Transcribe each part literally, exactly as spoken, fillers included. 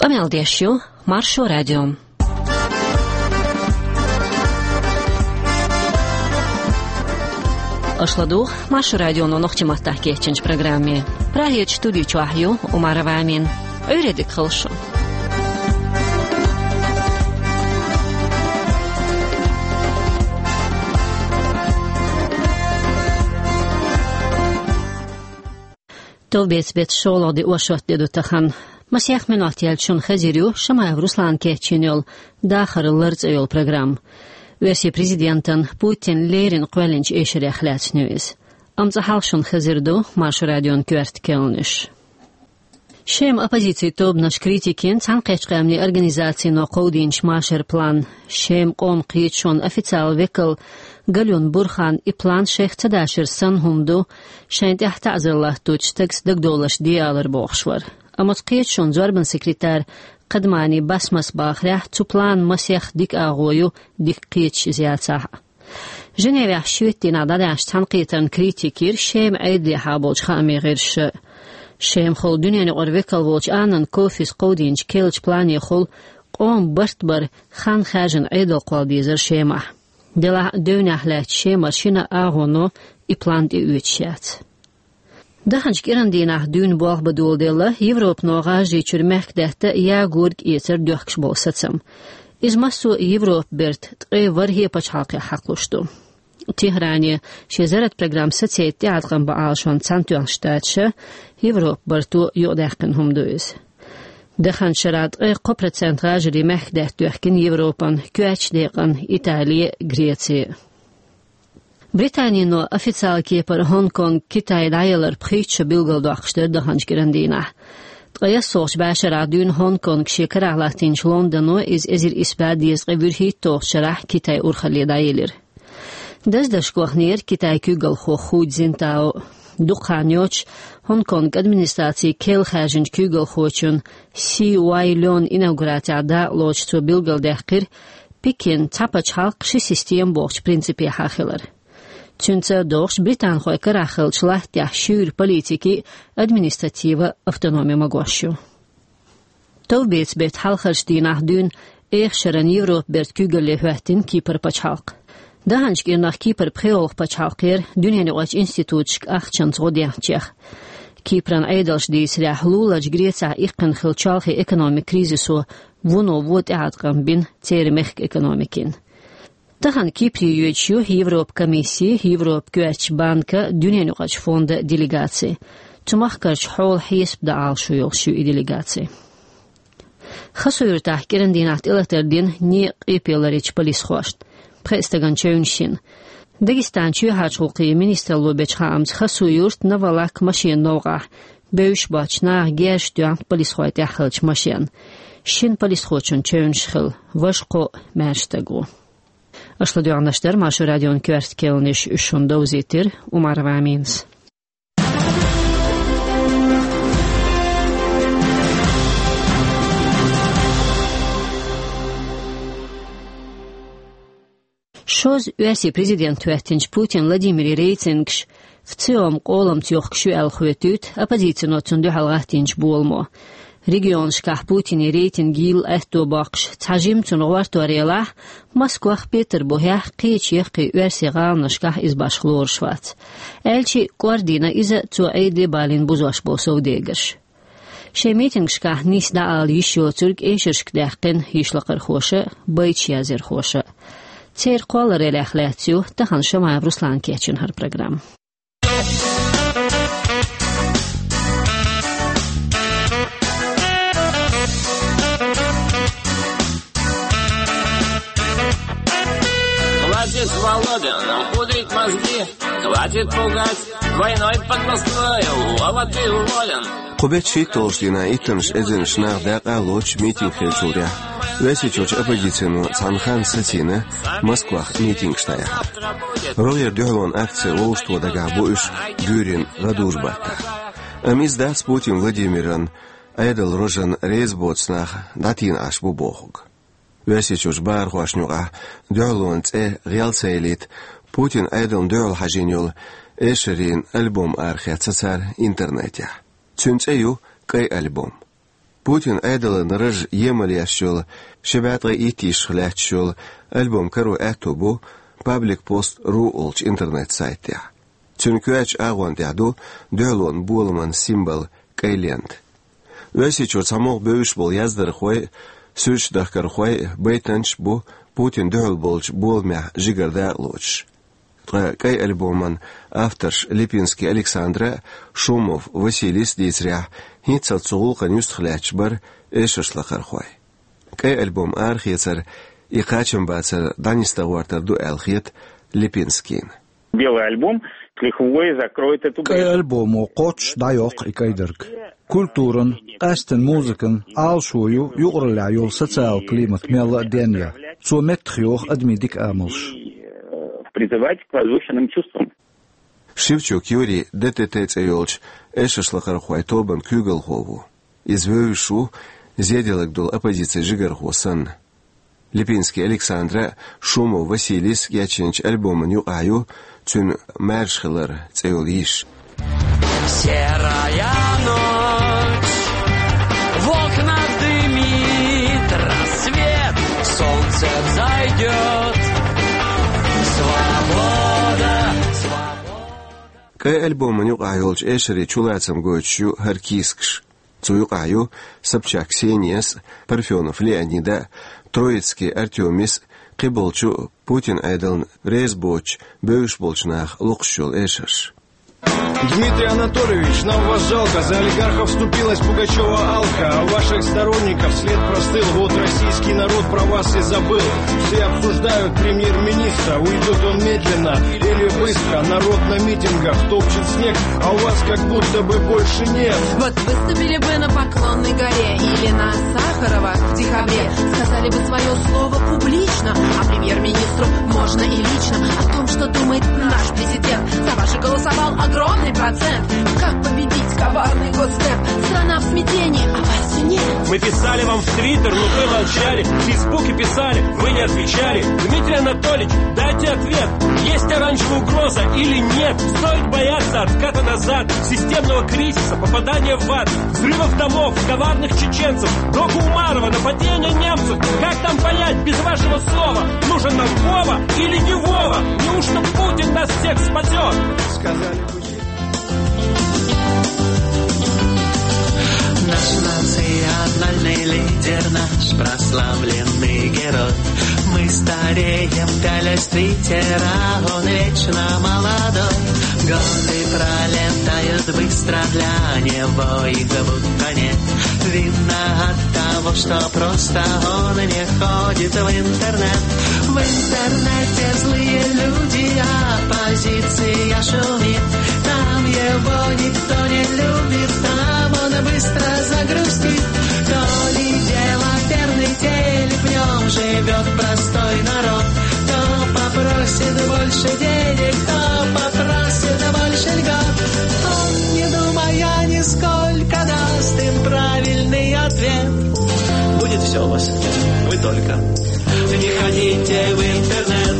Pameldiešu Maršu radiomu. Ашладух Маршу радиону нохтиматтах кечинч программе. Праһиет студию чуахью Умарова Амин. Öğredik хылшу. Tovbets bet şoladi oşot dedu tahan. Masiyah menat yelçun xaziriu Şamayev Ruslan keçinol daxırıllarz yol program. Versi prezidentin Putin lerin qvelinç eşiri axlatsnüiz. Amza halşun xazirdu Maršu radion kvert kelnish. Şem opozisiya tobnash kritikin tanqechqamli organizatsiyano qowdinch masher plan. Şem qon qiychun ofitsial vekil Galyon Burhan i plan Sheikh Tadashir sanhumdu şent ihtazillah tuchtags dagdolash dialar boxshwar. Amos qiychun zorban sekretar قدماني بسمس باخره تو پلان مسیخ دیک آغویو دیک قیچ زیادساه. جنیوی حشویتی ندادش تنقیتن کریتیکیر شیم عیدی حابوچ خامی غیرش. شیم خل دنیا نقرویکل وچ آنن کوفیس قودینج کلچ پلانی خل قوم برت بر خان خاجن عیدل قلبیزر شیمه. دلا دنیا حلات شیمه شینا آغونو ای پلان دی اوچیات. Dahanç girandinah dün boğ baduldılı Evrop noğajı çürmekdehte ya gurg yeter dökş bolsatsam. İzmasu Evrop bert tqi varhi paçhalqi haqluştu. Tihrani şezarat program sotsieti adqan baalşon Santuan ştatşı Evrop bertu yodaqin humduyuz. Dahanç şarat tqi qopretsent gajri mekdeh dökkin Evropan köç deqan İtaliya Gretsiya. Britaniyanın ofitsial kepar Hong Kong Kitay dayalar pxitçı bilgal doqştır dahanç girandina. Tqaya soğç başara dün Hong Kong şekaraqlatinç Londonu iz ezir isbadiyes qevirhit toqşarah Kitay urxali dayalir. Dazdaş qoxnir Kitay kügal xoxud zintao duqanyoç Hong Kong administrasiya kel xajinç kügal xoçun C Y Lon inauguratiada loçtu bilgal daqir Pekin tapaç halq şi sistem boğç prinsipi haxilar. Çünkü doğuş Britan xoy karaxılçılah təhşür politiki administrativa avtonomiya magoşu. Tovbets bet halxarç dinah dün eğşaran Evrop bert kügölle hüvətin Kipr paçhalq. Dahanç girnah Kipr pxeolq paçhalqir dünyanı oç institutşk axçanç godiyahçıq. Kipran aydalş deysirah lulaç Greca iqqin xılçalxi ekonomik krizisu vuno vod eğatqan bin terimexk ekonomikin. Tahan Kipri yüçü Evrop Komisiyi, Evrop Göç Banka, Dünya Nuqaç Fonda delegatsiya. Tumaqkarç hol hisb da alşu yolşu delegatsiya. Xasuyur tahkirin dinat ilatardin ni qipyalar iç polis xoşt. Prestagan çöynşin. Dagistançı haçulqi ministerlu beçhamz xasuyurt navalak maşin novqa. Böyş baçna gerş dyan polis xoyt yaxılç maşin. Şin polis xoçun çöynşxil. Vaşqo mərştagu. Ашладу аңдаштар Маршу радион kvert kelnish үшүндө узетир Умарова Аминс. Шоз üyesi prezident Tüəttinç Putin Vladimir Reytingş в целом қолым тёхкшу әлхуетүт оппозицияны тунду халгатинч болмо. Регион шках Путин рейтинг ил эхто бакш тажим тунуар торела Москва Петербург кечех ки версиган шках из башхлор шват. Элчи координа из цуэйде балин бузош босовдегеш. Шемитинг шках нис да ал ещё турк эшершк дахкин ишлакыр хоша байч язер хоша. Цер колар элахлатсю тахан Шамаев Руслан кечин хар программ. Хватит Володин пудрить мозги, хватит пугать войной под Москвой, Вова, ты уволен. Qubetçi toğuşdina itimiş ediniş nağdaqa loç miting xelçurya. Vesiçoç opozitsiyonu Sanxan Satsini Moskva miting ştaya. Royer döhlon aktsiya loğuştuadaga bu iş Gürin Radujbatta. Amizdas Putin Vladimirin Aydal Rojan Rezbotsnaq datin aş bu boğug. Vesiçoç bar xoşnuqa döhlon tse realsaylit Putin Aydal döhl hajinul eşerin album arxiyatsasar internetya. Çünkü kay album. Путин айдала нараж емалияшчол, шебятга итишхляччол, альбом кару этобу, паблик пост ру олч интернет сайтя. Цюнкуач агон дяду, дөлон булман символ кайленд. Өси чор самог бөш бол яздар хой, сүш дахкар хой, бейтанч бу, Путин дөл болч болмя жигарда лоч. Кай альбоман авторш Липинский Александра, Шумов Василис Дицря, хитца цугулка нюстхляч бар, эшашлахар хой. Кай альбом архицар, и качем бацар данистагуартар ду элхит Липинскин. Белый альбом лихвой закроет эту... Кай альбому коч дайок и кайдырк. Культуран, эстен музыкан, алшую, югрля юл социал климат мела денья. Цумет хьох адмидик амлш. Призывать к возвышенным чувствам. Шевчук Юрий ДТТ Цейолч, эшашлахар хой тобан кюгалхову. Извёюшу, зеделок дол оппозиции жигархосан. Липинский Александра, Шумов Василис, Ячинч альбома Нюаю, цюн маршхалар Цейолиш. Серая ночь, в окна дымит рассвет, солнце взойдет. Свобода, свобода. Кай альбома Нюаюлч эшери чулацам гойчу Харкискш. Цуюкаю, Собчак Ксениас, Парфенов Леонида, Троицкий Артемис, Киболчу, Путин Айдалн, Рейсбоч, Бöшболчнах, Лукшул Эшаш. Дмитрий Анатольевич, нам вас жалко, за олигархов вступилась Пугачева Алка, а ваших сторонников след простыл, вот российский народ про вас и забыл. Все обсуждают премьер-министра, уйдет он медленно или быстро, народ на митингах топчет снег, а у вас как будто бы больше нет. Вот выступили бы на Поклонной горе или на Сахарова в декабре, сказали бы свое слово публично, а премьер-министру можно и лично о том, что думает наш президент. За ваши голосовал огромный процент. Как победить коварный госдеп? Страна в смятении, а вас все нет. Мы писали вам в Твиттер, но вы молчали. В Фейсбуке писали, вы не отвечали. Дмитрий Анатольевич, дайте ответ. Есть оранжевая угроза или нет? Стоит бояться отката назад, системного кризиса, попадания в ад, взрывов домов, коварных чеченцев, Догу Умарова, нападения немцев. Как там понять без вашего слова? Нужен нам Вова или не Вова? Неужто Путин нас всех спасет? Сказали бы. Наш национальный лидер, наш прославленный герой. Мы стареем, пялясь Твиттера, он вечно молодой. Годы пролетают быстро, для него их будто нет. Видно от того, что просто он не ходит в интернет. В интернете злые люди, оппозиция шумит. Там его никто не любит, там он быстро загрустит. То ли дело верный телек, в нем живет простой народ. То попросит больше денег, то попросит больше льгот. Он, не думая нисколько, даст им правильный ответ. Будет все у вас, вы только не ходите в интернет.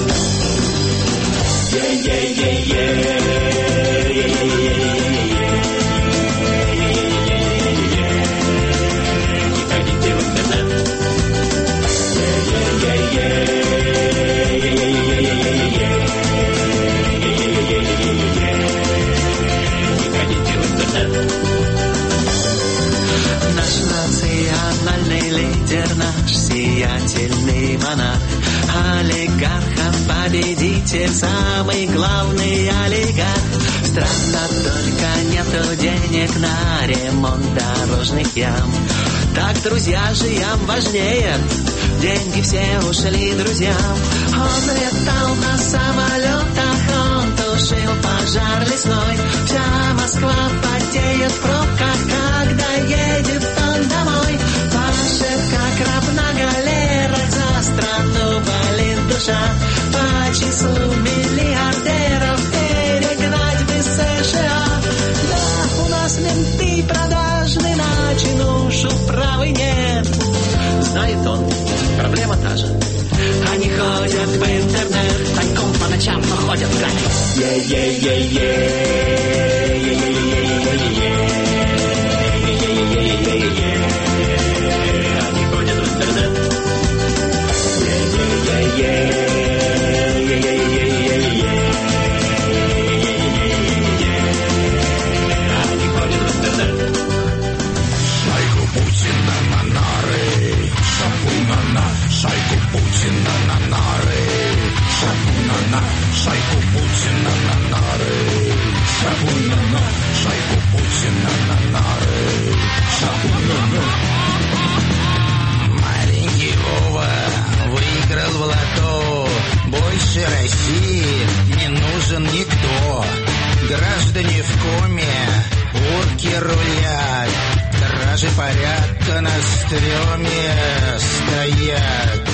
Наш национальный лидер, наш сиятельный монарх, олигархов победитель, самый главный олигарх. Странно, только нету денег на ремонт дорожных ям. Так, друзья же, ям важнее, деньги все ушли друзьям. Он летал на самолетах, он тушил пожар лесной. Вся Москва потеет в пробках, когда едет он домой. Пашет, как раб на галерах, за страну болит душа. По числу миллиардеров перегнать бы США. Да, у нас менты продажны, на чинушу правы нет. Знает он, проблема та же. Они ходят в интернет, тайком по ночам, но ходят в гамме. Е-е-е-е. на шайку Путина на нары. Шапу-на-на, шайку Путина на нары. Шапу-на-на. Маленький Вова выиграл в лото. Больше России не нужен никто. Граждане в коме, урки рулят. Стражи порядка на стреме стоят.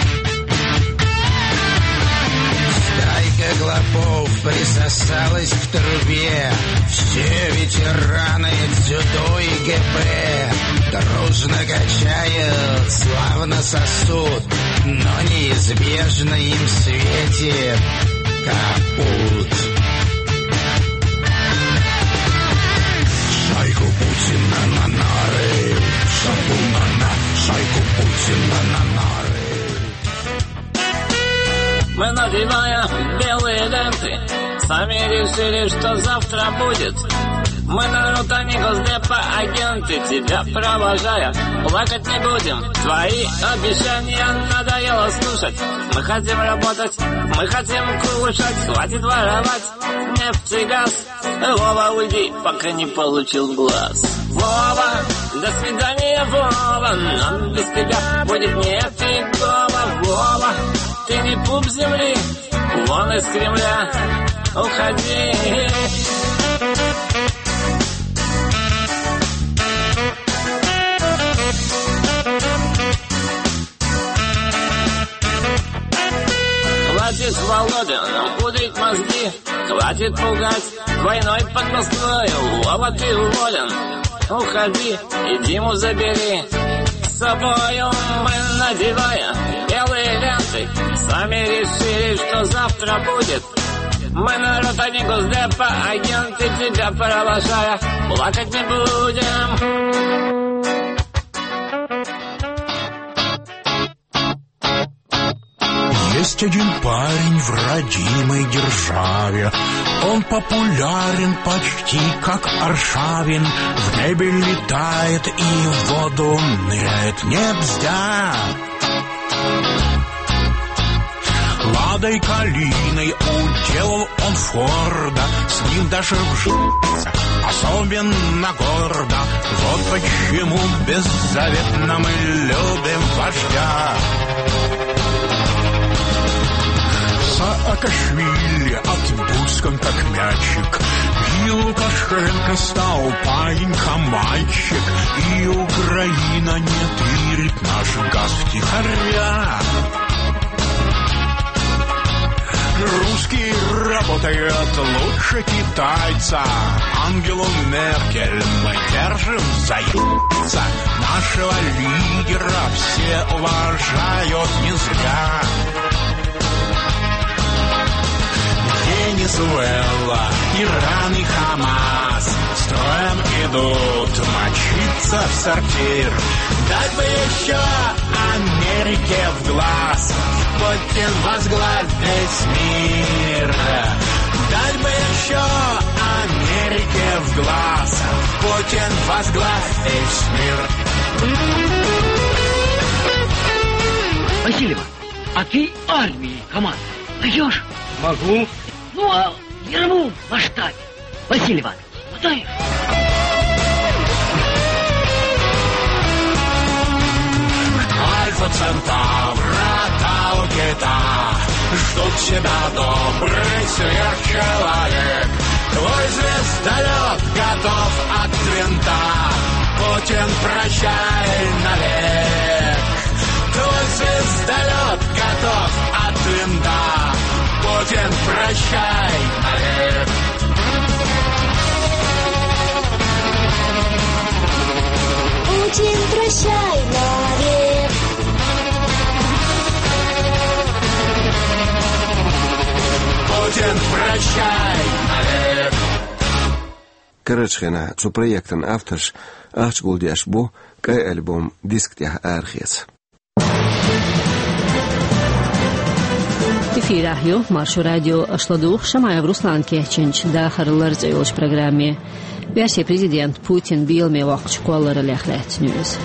Стайка клопов присосалась к трубе. Все ветераны дзюдо и ГП дружно качают, славно сосут, но неизбежно им светит капут. Шайку Путина на нары, шапу-на-на, шайку Путина на нары. Мы надеваем белые ленты, сами решили, что завтра будет. Мы народ, а не госдепа, агенты, тебя провожая, плакать не будем. Твои обещания надоело слушать. Мы хотим работать, мы хотим кушать, хватит воровать нефть и газ. Вова, уйди, пока не получил глаз. Вова, до свидания, Вова, нам без тебя будет нефтегова. Вова, ты не пуп земли, вон из Кремля, уходи. Хватит, Володя, нам пудрить мозги, хватит пугать войной под Москвой. Вова, ты уволен, уходи и Диму забери с собою. Мы, надевая белые ленты, сами решили, что завтра будет. Мы народ, а не госдепа, агенты, тебя провожая, плакать не будем. Есть один парень в родимой державе. Он популярен почти как Аршавин. В небе летает и в воду ныряет, не бздя. Ладой калиной уделал он Форда. С ним даже вжился особенно гордо. Вот почему беззаветно мы любим вождя. Саакашвили отпускан как мячик, и Лукашенко стал паинька-мальчик, и Украина не тырит наш газ втихаря. Русские работают лучше китайца. Ангелу Меркель мы держим за яйца. Нашего лидера все уважают не зря. Венесуэла, Иран и Хамас строем идут мочиться в сортир. Дать бы еще Америке в глаз, Путин возглавь весь мир. Дать бы еще Америке в глаз, Путин возглавь весь мир. Васильева, а ты армией командуешь? Даешь? Могу. Ну, а Ерму в масштабе. Василий Иванович, знаешь? Альфа Центавра, Тау Кита, ждут тебя добрый сверхчеловек. Твой звездолет готов от винта, Путин, прощай навек. Твой звездолет готов от винта, Путин, прощай навек. Путин, прощай навек. Путин, прощай навек. Карачхена, цу проектен авторш, ахчгулдяш бу, кай альбом дисктях архес. Эфир ахю, маршу радио Ашладух, Шамаев Руслан Кечинч, да харылар зайлыш программе. Версия президент Путин билме вақт школары ләхләт нюз.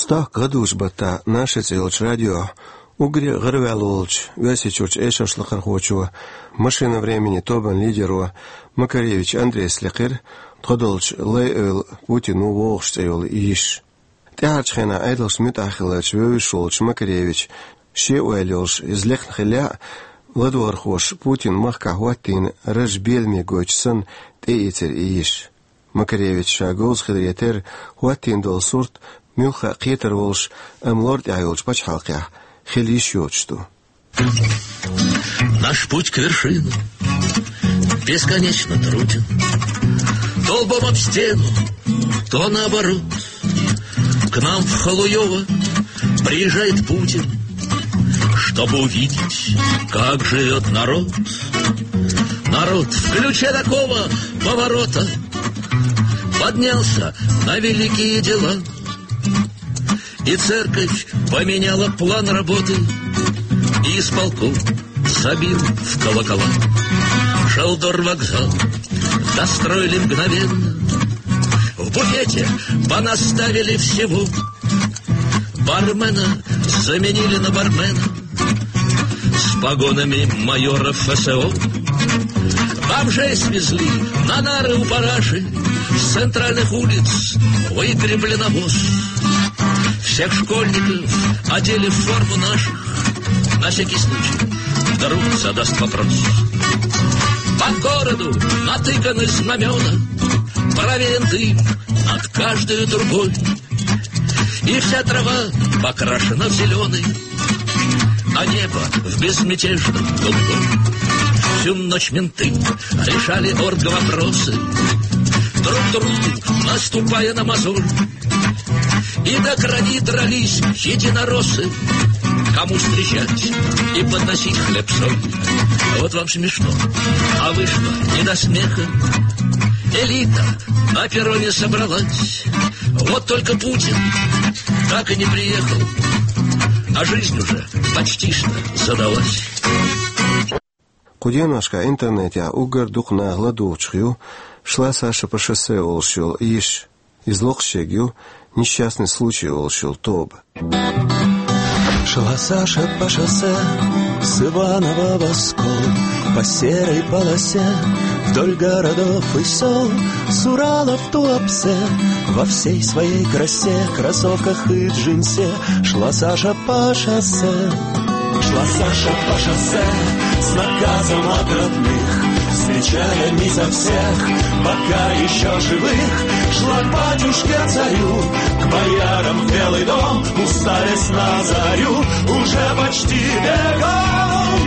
Устах гадуш бата наше целч радио. Угри Гырвялович, Васичевич Эшашлахархочева, машина времени Тобан Лидерова, Макаревич Андрей Слякир, Тходолч Лейэл Путину Волшцейл Иш. Тяхачхена Айдлс Мютахилович Вевишолч Макаревич, Шеуэльолш из Лехнхиля, Владуархош Путин Махкахуатин Рajбельми Гойчсан Теитер Иш. Макаревич Шагоз Хидриетер Хуатин Долсурт Мюха Қетер Волш Амлорд Айолч Пачхалкя. Наш путь к вершину бесконечно труден. То лбом об стену, то наоборот. К нам в Халуево приезжает Путин, чтобы увидеть, как живет народ. Народ в ключе такого поворота поднялся на великие дела. И церковь поменяла план работы, и исполком забил в колокола. Шелдор вокзал достроили мгновенно, в буфете понаставили всего. Бармена заменили на бармена с погонами майора ФСО. Бомжей свезли на нары у параши, с центральных улиц выгребли навоз. Всех школьников одели в форму наших, на всякий случай, вдруг задаст вопрос. По городу натыканы знамена, проверен дым над каждой трубой. И вся трава покрашена в зеленый, а небо в безмятежном голубом. Всю ночь менты решали орг-вопросы, друг другу наступая на мозоль. И до крови дрались единороссы, кому встречать и подносить хлеб-соль. Вот вам смешно, а вышло не до смеха. Элита на перроне собралась, вот только Путин так и не приехал, а жизнь уже почти что задалась. Куденашка интернете угар духна гладучхью шла Саша по шоссе олшил иш из Локшегью. Несчастный случай олшил Тоб. Шла Саша по шоссе с Иванова в Оскол, по серой полосе вдоль городов и сел, с Урала в Туапсе во всей своей красе, кроссовках и джинсе. Шла Саша по шоссе, шла Саша по шоссе с наказом от родных, встречая не за всех, пока еще живых. Шла к батюшке царю, к боярам в Белый дом, устались на зарю, уже почти бегом.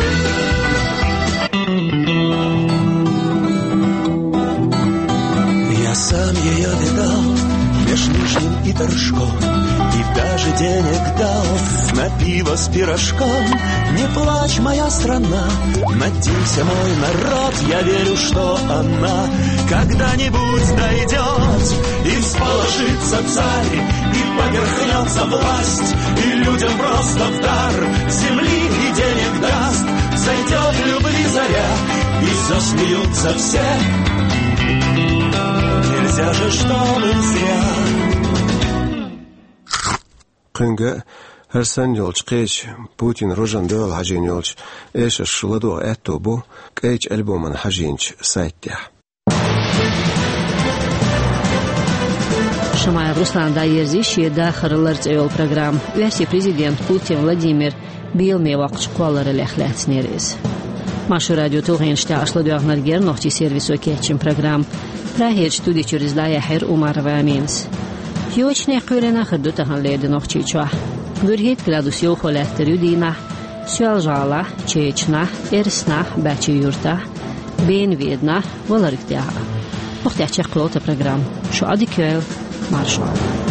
Я сам ее видал меж Нижним и Торжком, и даже денег дал на пиво с пирожком. Не плачь, моя страна, надейся, мой народ, я верю, что она когда-нибудь дойдет, и всполошится царь, и поверхнется власть, и людям просто в дар земли и денег даст. Зайдет любви заря, и засмеются все. Нельзя же, чтобы зря. Кынга Харсан Йолч Кейч Путин Рожан Дол Хажин Йолч Эш Шуладо Этобу Кейч альбоман Хажинч сайтя. Шамая Руслан Дайерзиши Дахарлар Цейл программ. Версия президент Путин Владимир Билме вақт школары лехлетснерез. Машу радио Тугеншта ашладуагнаргер нохти сервису кетчин программ. Прахет студия через Даяхер Умар Ваминс. Йочне курена хадутахан леди нохти чуа. Гургит градусио холеттер юдина. Сюалжала, чечна, эрсна, бачи юрта. Бен видна, валарыктяга. Охтячек клота программ. Шо адикюэл, маршал.